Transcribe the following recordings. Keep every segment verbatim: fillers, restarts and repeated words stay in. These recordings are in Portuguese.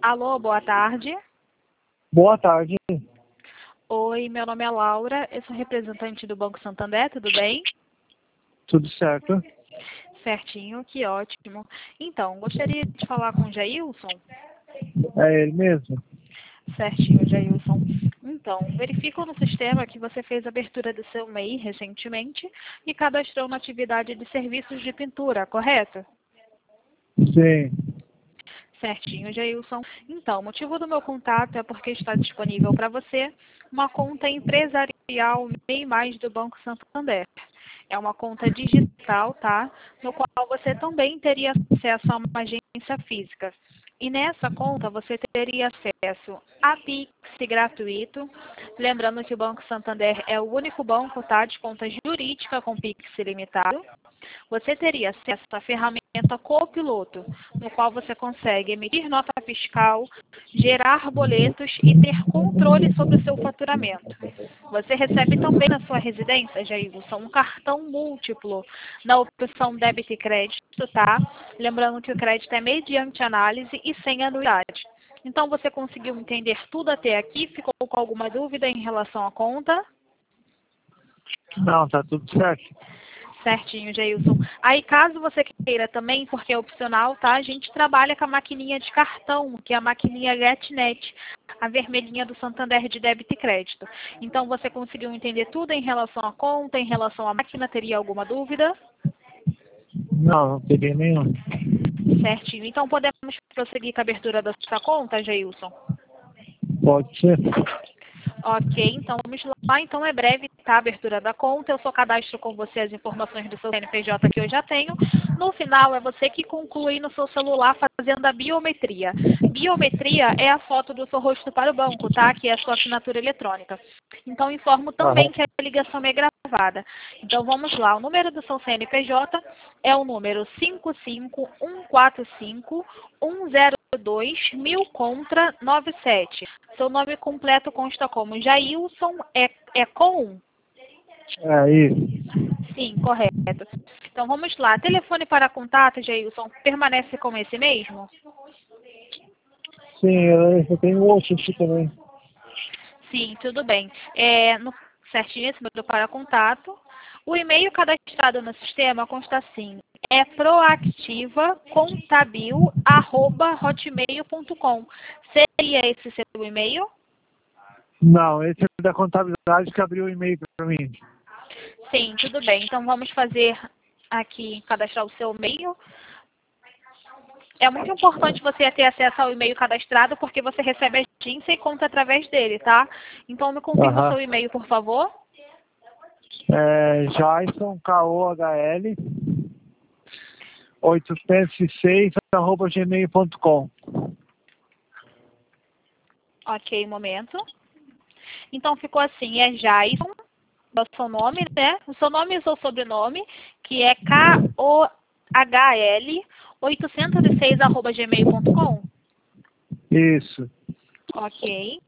Alô, boa tarde. Boa tarde. Oi, meu nome é Laura, eu sou representante do Banco Santander, tudo bem? Tudo certo? Certinho, que ótimo. Então, gostaria de falar com o Jailson? É ele mesmo? Certinho, Jailson. Então, verifico no sistema que você fez a abertura do seu M E I recentemente e cadastrou na atividade de serviços de pintura, correto? Sim. Certinho, Jailson. Então, o motivo do meu contato é porque está disponível para você uma conta empresarial M E I Mais do Banco Santander. É uma conta digital, tá? No qual você também teria acesso a uma agência física. E nessa conta você teria acesso a Pix gratuito. Lembrando que o Banco Santander é o único banco, tá, de conta jurídica com Pix ilimitado. Você teria acesso à ferramenta Copiloto, no qual você consegue emitir nota fiscal, gerar boletos e ter controle sobre o seu faturamento. Você recebe também na sua residência, Jailson, um cartão múltiplo na opção débito e crédito, tá? Lembrando que o crédito é mediante análise e sem anuidade. Então, você conseguiu entender tudo até aqui? Ficou com alguma dúvida em relação à conta? Não, tá tudo certo. Certinho, Jailson. Aí, caso você queira também, porque é opcional, tá? A gente trabalha com a maquininha de cartão, que é a maquininha GetNet, a vermelhinha do Santander de débito e crédito. Então, você conseguiu entender tudo em relação à conta, em relação à máquina? Teria alguma dúvida? Não, não teria nenhum. Certinho. Então, podemos prosseguir com a abertura da sua conta, Jailson? Pode ser? Ok, então vamos lá. Então é breve, tá? A abertura da conta. Eu só cadastro com você as informações do seu C N P J que eu já tenho. No final, é você que conclui no seu celular fazendo a biometria. Biometria é a foto do seu rosto para o banco, tá? Que é a sua assinatura eletrônica. Então, informo também Aham. que a ligação é gravada. Então, vamos lá. O número do seu C N P J é o número cinco cinco um quatro cinco um zero dois mil contra nove sete. Seu nome completo consta como Jailson, é, é com? É isso. Sim, correto. Então vamos lá. Telefone para contato, Jailson, permanece com esse mesmo? Sim, eu, eu tenho outro aqui também. Sim, tudo bem. É, no, certinho, esse número para contato. O e-mail cadastrado no sistema consta assim, é proactivacontabil arroba hotmail ponto com. Seria esse seu e-mail? Não, esse é da contabilidade que abriu o e-mail para mim. Sim, tudo bem. Então vamos fazer aqui, cadastrar o seu e-mail. É muito importante você ter acesso ao e-mail cadastrado, porque você recebe a agência e conta através dele, tá? Então me confirma o Aham. seu e-mail, por favor. É Jason, K O H L, oitocentos e seis, arroba gmail ponto com. Ok, um momento. Então ficou assim, é Jason, é o seu nome, né? O seu nome e o seu sobrenome, que é K O H L oitocentos e seis arroba gmail ponto com. Isso. Ok,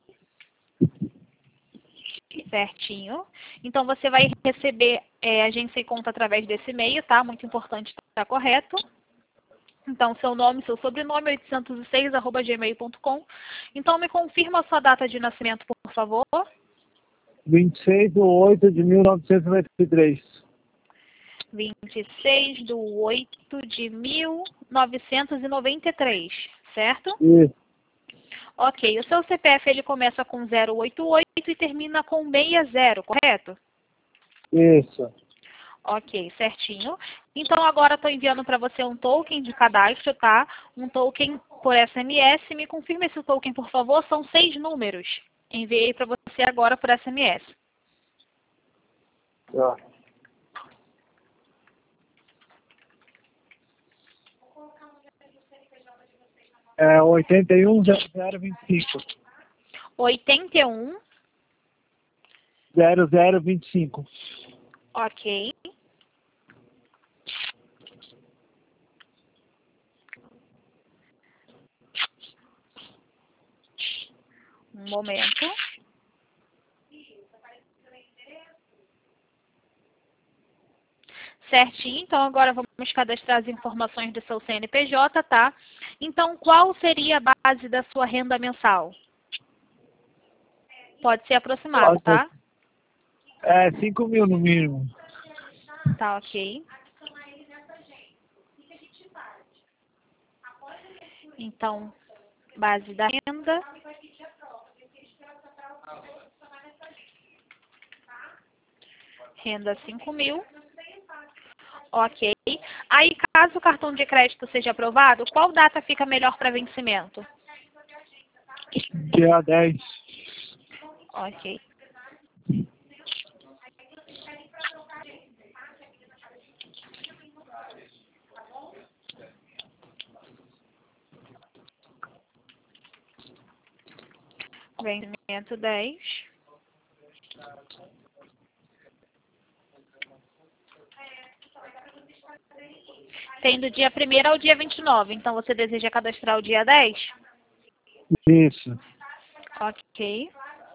certinho. Então você vai receber é, agência e conta através desse e-mail, tá? Muito importante estar correto. Então, seu nome, seu sobrenome, oitocentos e seis arroba gmail ponto com. Então, me confirma a sua data de nascimento, por favor. vinte e seis de oito de mil novecentos e noventa e três. vinte e seis de oito de mil novecentos e noventa e três, certo? Isso. Ok, o seu C P F ele começa com zero oito oito e termina com sessenta, correto? Isso. Ok, certinho. Então, agora estou enviando para você um token de cadastro, tá? Um token por S M S. Me confirma esse token, por favor. São seis números. Enviei para você agora por S M S. Tá. É oitenta e um, zero zero vinte e cinco. oitenta e um, zero zero vinte e cinco. ok. Um momento. Certinho, então agora vamos cadastrar as informações do seu C N P J, tá? Então, qual seria a base da sua renda mensal? Pode ser aproximado, tá? É, cinco mil no mínimo. Tá, ok. Então, base da renda. Renda cinco mil. Ok. Aí, caso o cartão de crédito seja aprovado, qual data fica melhor para vencimento? Dia dez. Ok. Vencimento dez. Tem do dia primeiro ao dia vinte e nove, então você deseja cadastrar o dia dez? Isso. Ok.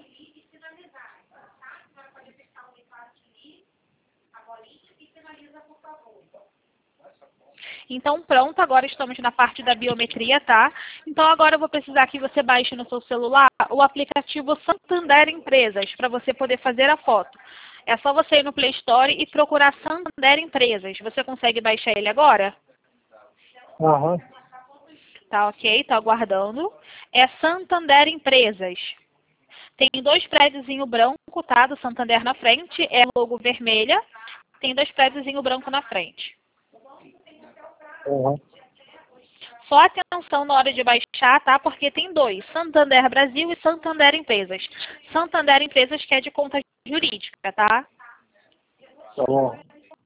Então, pronto, agora estamos na parte da biometria, tá? Então, agora eu vou precisar que você baixe no seu celular o aplicativo Santander Empresas, para você poder fazer a foto. É só você ir no Play Store e procurar Santander Empresas. Você consegue baixar ele agora? Aham. Tá ok, tá aguardando. É Santander Empresas. Tem dois prédios em branco, tá? Do Santander na frente, é logo vermelha. Tem dois prédios em branco na frente. Aham. Só atenção na hora de baixar, tá? Porque tem dois, Santander Brasil e Santander Empresas. Santander Empresas que é de conta jurídica, tá? Tá bom.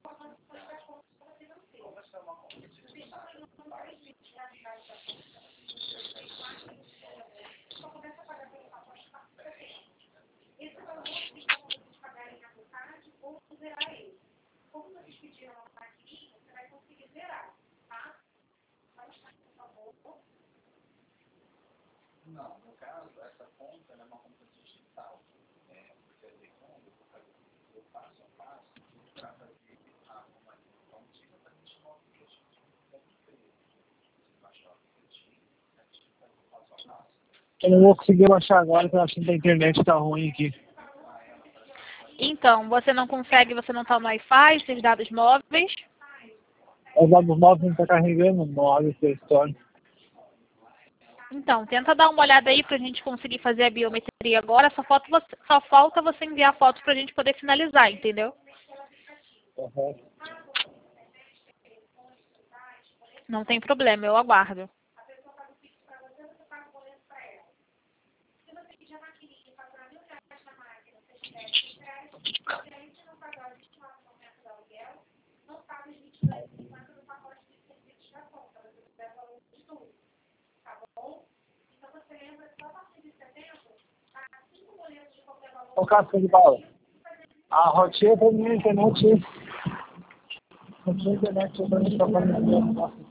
Eu não vou conseguir baixar agora, porque eu acho que a internet tá ruim aqui. Então, você não consegue, você não está no Wi-Fi, seus dados móveis. Os dados móveis não tá carregando, não abre essa história. Então, tenta dar uma olhada aí para a gente conseguir fazer a biometria agora. Só, falta você, só falta você enviar a foto para a gente poder finalizar, entendeu? Aham. Não tem problema, eu aguardo. Ô, Cássio de Paula, a rotinha pra mim na internet. A rotinha internet pra mim tá falando. Nossa.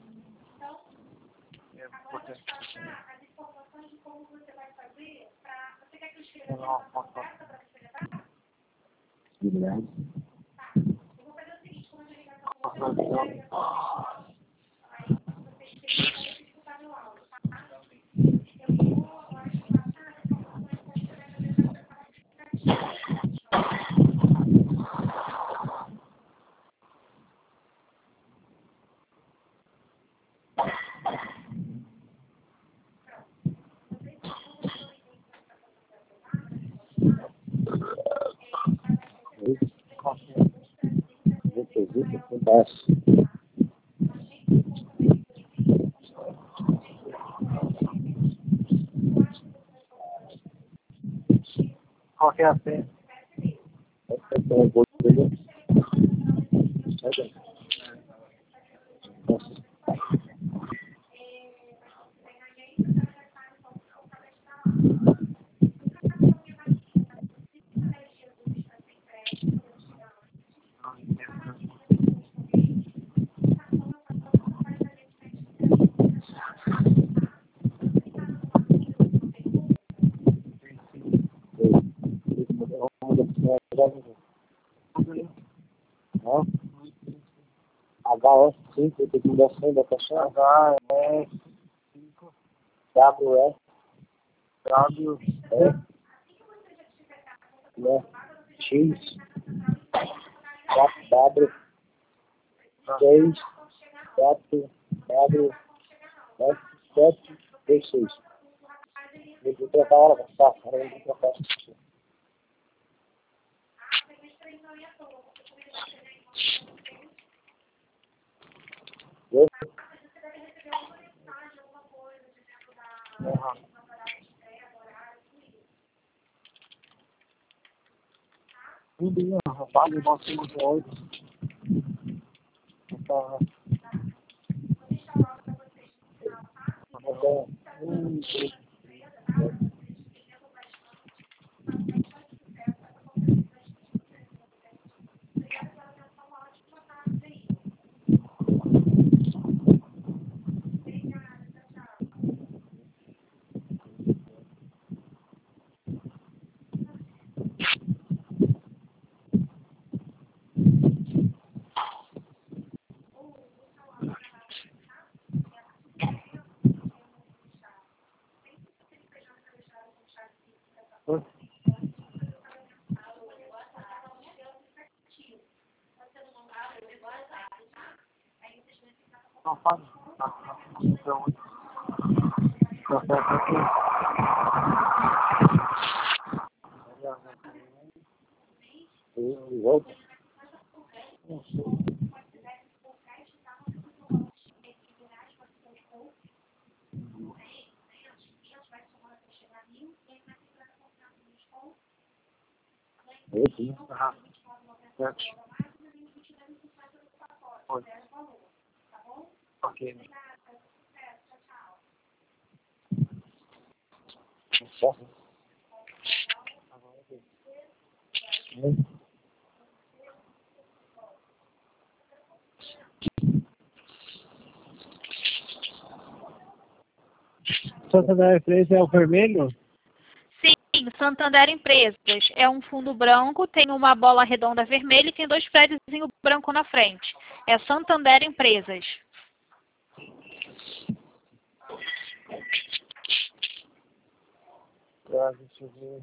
Qual que é a senha? Ó. H S cinco, tem que mudar a senha da caixinha. H S cinco. W S. W S. Né? X. W. seis. quatro. W. S. sete. três, seis. Vou trocar a hora, tá? Agora vou trocar. Oi? Uhum. Tudo bem, rapaz, eu vou ser muito oito. Tá. Um, dois. Oi? Não faz. Então, café aqui. E volta. Não sei. Oito, né? Sete. Oito. Ok. Certo. Santander três é o vermelho? Sim, Santander Empresas. É um fundo branco, tem uma bola redonda vermelha e tem dois prédios branco na frente. É Santander Empresas. Ah, deixa eu ver.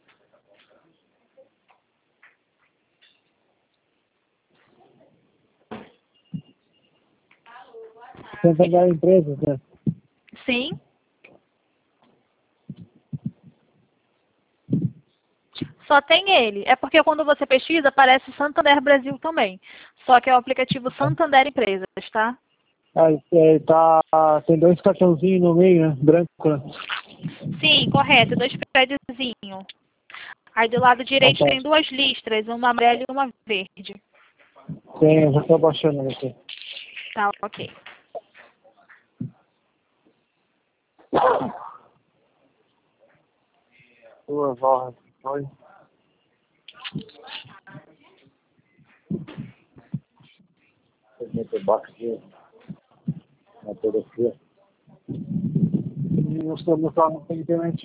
Santander Empresas, né? Sim. Só tem ele. É porque quando você pesquisa, aparece Santander Brasil também. Só que é o aplicativo Santander Empresas, tá? Ah, é, tá, tem dois cartãozinhos no meio, né? Branco, né? Sim, correto. Dois prédiozinhos. Aí do lado direito Ah, tá. tem duas listras, uma amarela e uma verde. Tem, eu já tô baixando aqui. Tá, ok. Duas horas depois. Meter box aqui. Na telefonia. E eu estou no carro, não tem internet.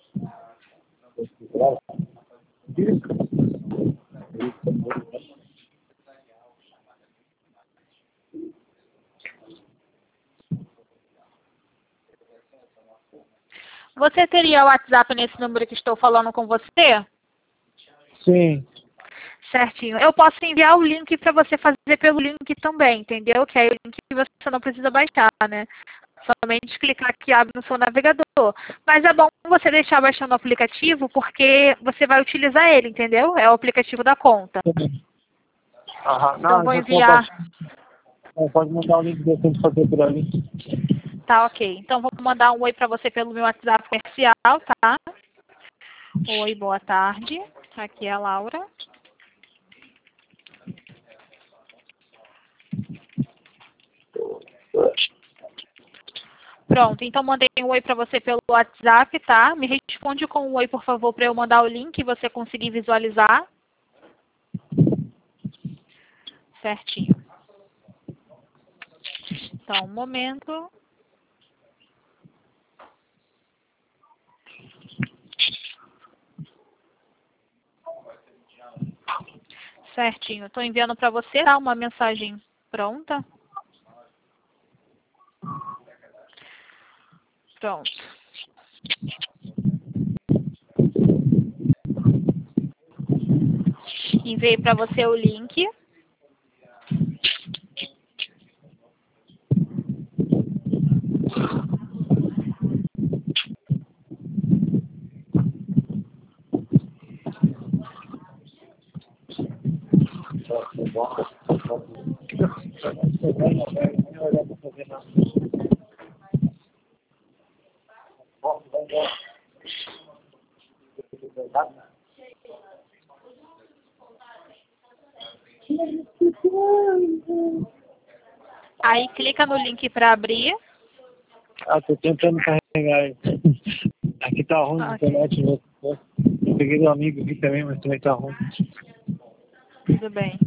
Você teria o WhatsApp nesse número que estou falando com você? Sim. Certinho. Eu posso enviar o link para você fazer pelo link também, entendeu? Que aí o link você não precisa baixar, né? Somente clicar aqui, abre no seu navegador. Mas é bom você deixar baixando o aplicativo, porque você vai utilizar ele, entendeu? É o aplicativo da conta. Aham. Então, Não, vou já tô enviar. baixando. É, pode mandar o link que eu tenho que fazer por ali. Tá, ok. Então, vou mandar um oi para você pelo meu WhatsApp comercial, tá? Oi, boa tarde. Aqui é a Laura. Pronto, então mandei um oi para você pelo WhatsApp, tá? Me responde com um oi, por favor, para eu mandar o link e você conseguir visualizar. Certinho. Então, um momento. Certinho. Estou enviando para você, tá? Uma mensagem pronta. Pronto. Enviei para você o link. Aí clica no link para abrir. Ah, tô tentando carregar. Aqui tá ruim a Ok. internet. Eu, eu peguei do amigo aqui também, mas também tá ruim. Tudo bem.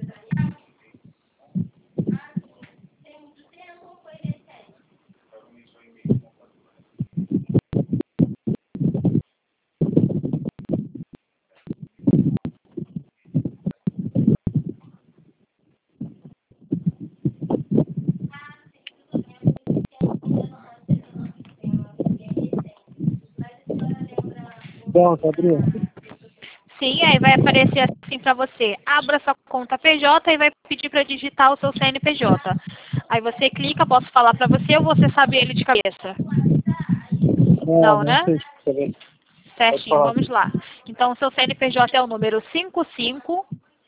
Bom, tá abrindo. Sim, aí vai aparecer assim para você. Abra sua conta P J e vai pedir para digitar o seu C N P J. Aí você clica, posso falar para você ou você sabe ele de cabeça? Não, Não, não né? sei se você vê. Pode Certinho, falar. vamos lá. Então, o seu C N P J é o número cinco cinco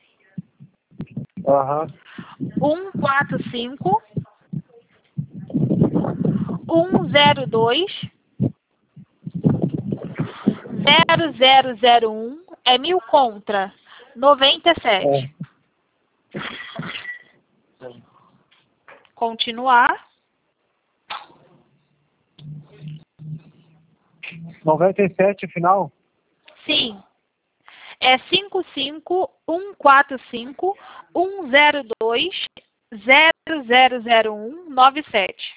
Aham. um quatro cinco um zero dois zero zero zero um é mil contra noventa e sete. É. Continuar. noventa e sete final? Sim. É cinco cinco um quatro cinco um zero dois zero zero zero um nove sete.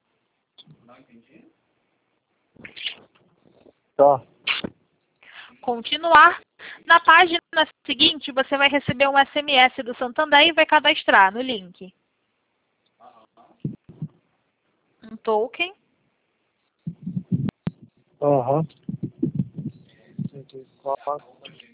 Tá. Continuar. Na página seguinte, você vai receber um S M S do Santander e vai cadastrar no link um token. Aham. cento e quatro.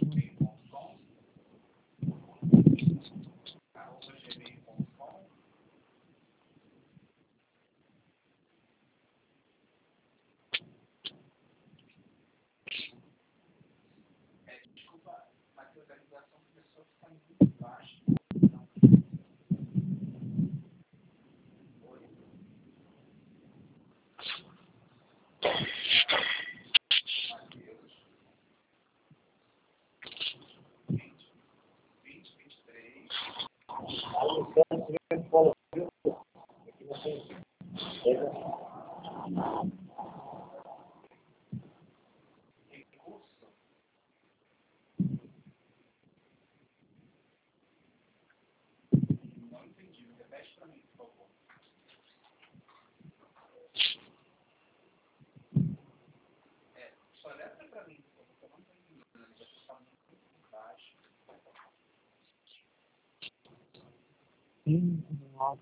Hum, nossa.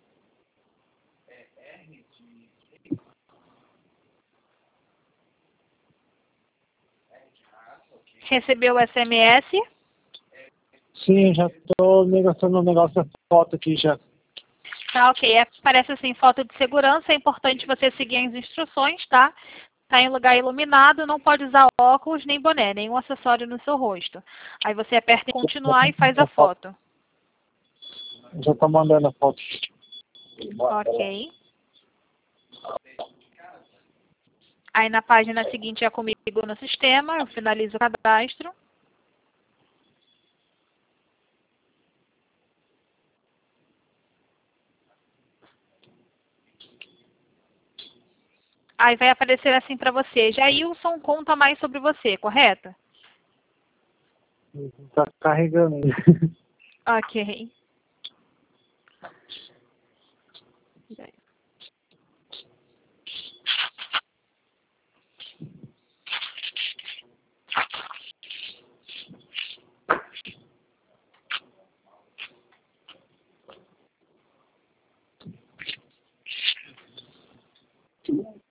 Recebeu o S M S. Sim, já tô negociando um negócio da foto aqui já. Tá, ok. É, parece assim, foto de segurança. É importante você seguir as instruções, tá? Tá em lugar iluminado, não pode usar óculos nem boné, nenhum acessório no seu rosto. Aí você aperta em continuar e faz a foto. Já tô mandando a foto. Ok. Aí na página seguinte é comigo no sistema, eu finalizo o cadastro. Aí vai aparecer assim para você. Jailson conta mais sobre você, correto? Tá carregando aí. Ok.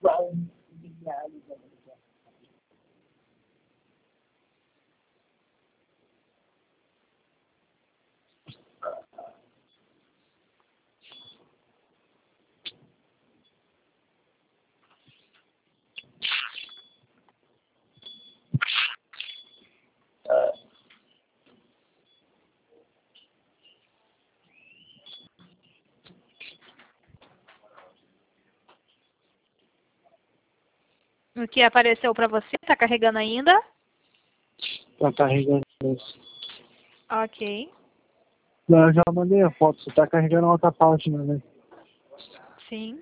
O que apareceu para você? Está carregando ainda? Tá carregando isso. Ok. Não, eu já mandei a foto, você tá carregando a outra página, né? Sim.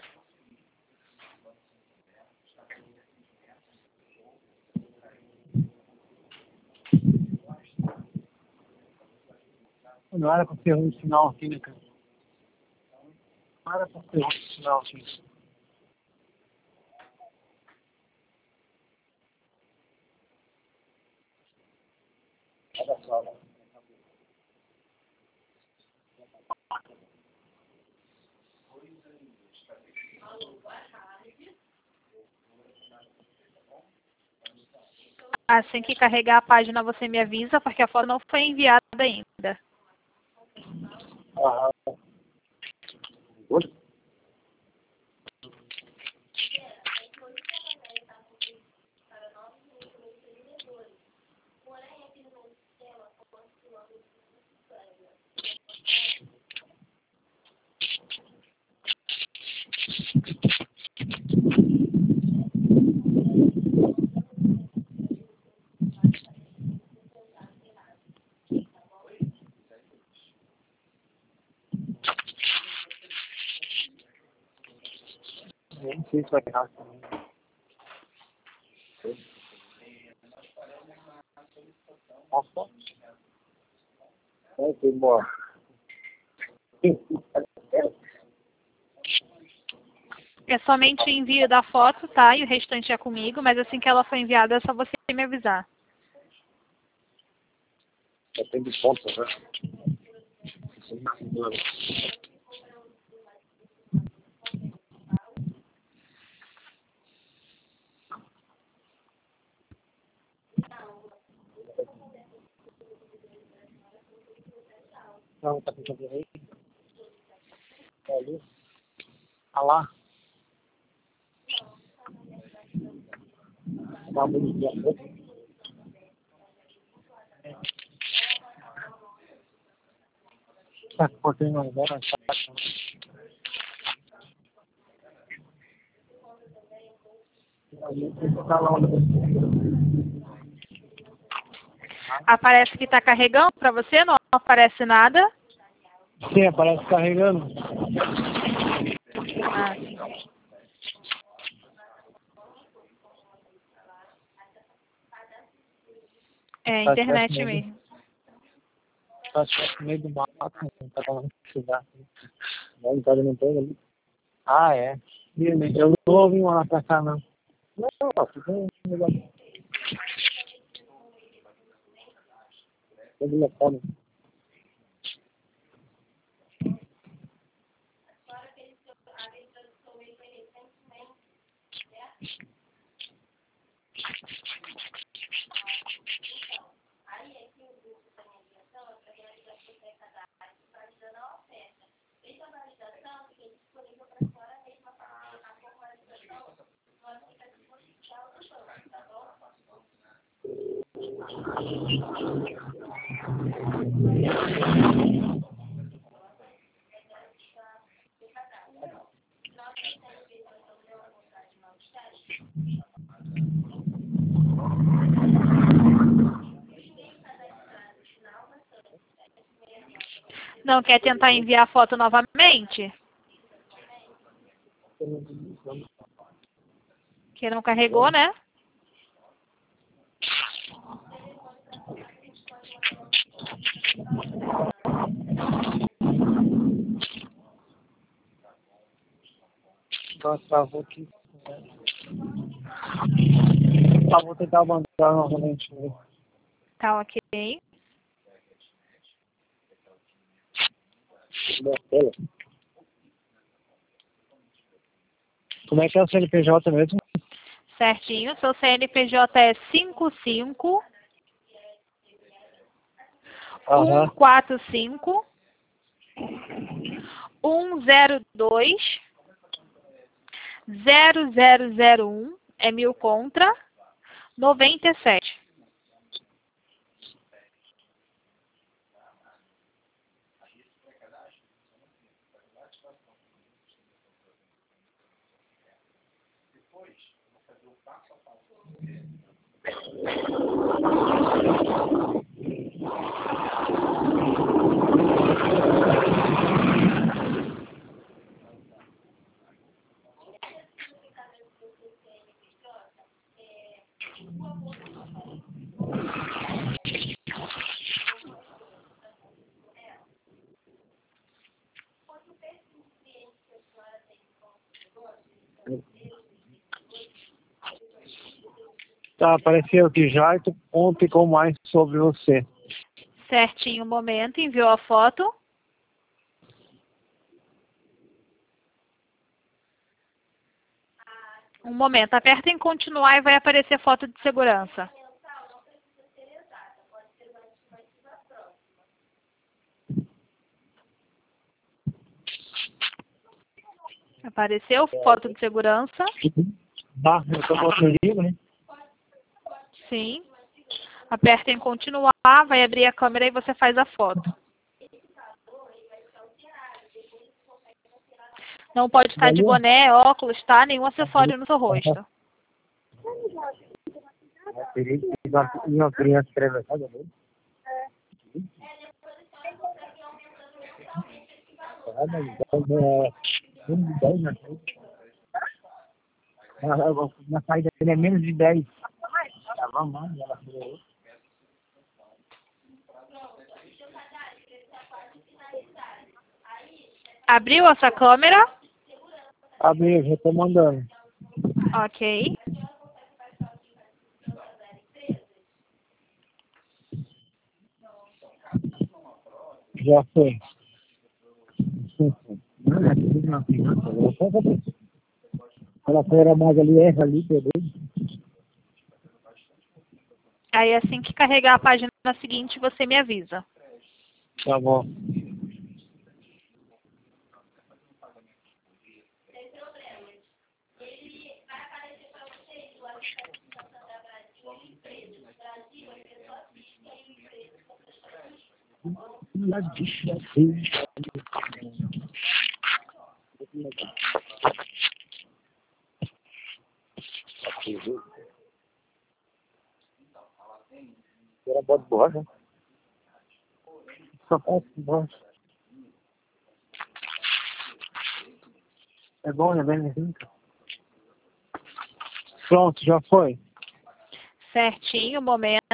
Não era pra ter um sinal aqui, né, cara? Não era pra ter um sinal aqui. Olha só, né? Assim que carregar a página, você me avisa, porque a foto não foi enviada ainda. Ah, oi? Nem sei se vai errar também. Nossa. É, tem boa. É somente o envio da foto, tá? E o restante é comigo, mas assim que ela for enviada, é só você me avisar. Já tem de ponta, né? Não, tá com cabelo aí? Tá ali? Ah lá? Tá bonitinho. Tá cortando agora, tá? Tá lá. Aparece que está carregando para você? Não aparece nada? Sim, aparece carregando. Ah, sim. É a internet mesmo. Tá no meio do mato, não tá falando que dá. Não, tá não tem ali. Ah, é. Eu não vou vir lá pra cá, não. Não, não, fica um negócio. Tem telefone. Não quer tentar enviar a foto novamente? Que não carregou, né? Nossa, travou aqui. Tá, vou tentar abandonar novamente. Tá ok. Como é que é o C N P J mesmo? Certinho. Seu C N P J é cinco cinco um quatro cinco um zero dois zero zero zero um é mil contra noventa e sete. Tá, apareceu aqui já e tu conte com mais sobre você. Certinho, um momento. Enviou a foto. Um momento. Aperta em continuar e vai aparecer foto de segurança. Apareceu foto de segurança. Tá, eu tô botando livro, né? Sim. Aperta em continuar, vai abrir a câmera e você faz a foto. Não pode estar de boné, óculos, tá? Nenhum acessório no seu rosto. E uma criança atravessada, né? Na saída dele é menos de dez. Abriu essa câmera? Abriu, já tô mandando. Ok. Já foi. Ela foi mais ali, erra ali, beleza? Aí assim que carregar a página seguinte, você me avisa. Tá bom. Era bota borracha. Só faz borracha. É bom, é bem assim. Pronto, já foi. Certinho, um momento.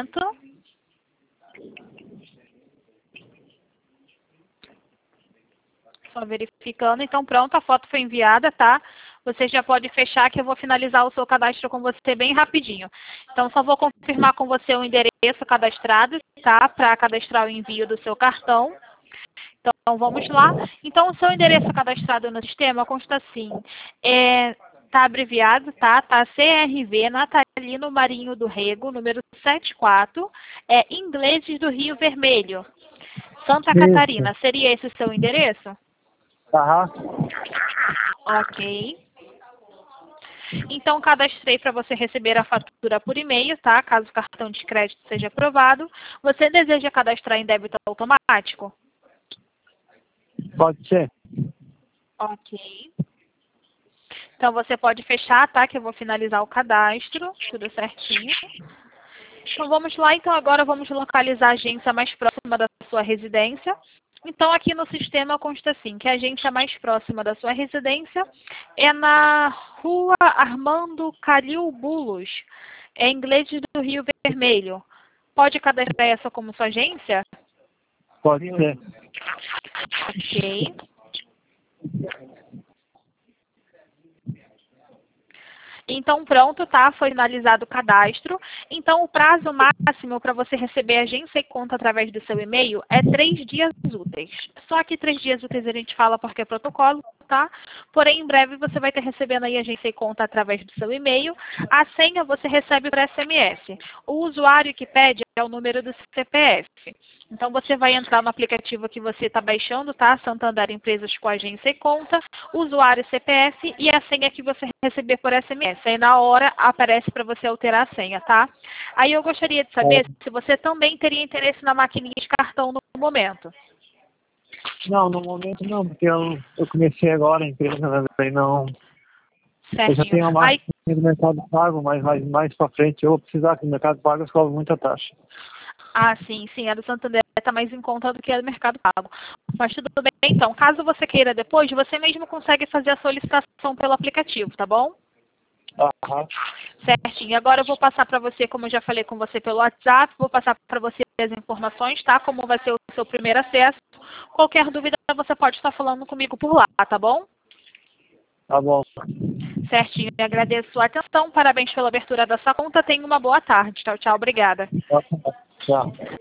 Só verificando. Então, pronto, a foto foi enviada, tá? Você já pode fechar que eu vou finalizar o seu cadastro com você bem rapidinho. Então, só vou confirmar com você o endereço cadastrado, tá? Para cadastrar o envio do seu cartão. Então, vamos lá. Então, o seu endereço cadastrado no sistema consta assim. É, tá abreviado, tá? Tá C R V Natalino Marinho do Rego, número setenta e quatro, é Ingleses do Rio Vermelho, Santa Isso. Catarina. Seria esse o seu endereço? Tá. Ok. Então, cadastrei para você receber a fatura por e-mail, tá? Caso o cartão de crédito seja aprovado. Você deseja cadastrar em débito automático? Pode ser. Ok. Então, você pode fechar, tá? Que eu vou finalizar o cadastro, tudo certinho. Então, vamos lá. Então, agora vamos localizar a agência mais próxima da sua residência. Então, aqui no sistema consta assim, que a agência mais próxima da sua residência é na Rua Armando Calil Bulos, é Ingleses do Rio Vermelho. Pode cadastrar essa como sua agência? Pode ser. Ok. Então, pronto, tá? Foi finalizado o cadastro. Então, o prazo máximo para você receber agência e conta através do seu e-mail é três dias úteis. Só que três dias úteis a gente fala porque é protocolo, tá? Porém, em breve você vai estar recebendo aí Agência e Conta através do seu e-mail. A senha você recebe por S M S. O usuário que pede é o número do C P F. Então, você vai entrar no aplicativo que você está baixando, tá? Santander Empresas com Agência e Conta, usuário C P F e a senha que você receber por S M S. Aí, na hora, aparece para você alterar a senha, tá? Aí, eu gostaria de saber É. se você também teria interesse na maquininha de cartão no momento. Não, no momento não, porque eu, eu comecei agora a empresa, né? Daí não. Eu já Certinho. tenho uma Aí, máquina do Mercado Pago, mas mais, mais para frente eu vou precisar, que o Mercado Pago eu cobro muita taxa. ah, sim, sim, a do Santander está mais em conta do que a do Mercado Pago. Mas tudo bem, então. Caso você queira depois, você mesmo consegue fazer a solicitação pelo aplicativo, tá bom? Aham. Certinho. Agora eu vou passar para você, como eu já falei com você pelo WhatsApp, vou passar para você as informações, tá? Como vai ser o seu primeiro acesso. Qualquer dúvida, você pode estar falando comigo por lá, tá bom? Tá bom. Certinho. Eu agradeço a sua atenção. Parabéns pela abertura da sua conta. Tenha uma boa tarde. Tchau, tchau. Obrigada. Tchau.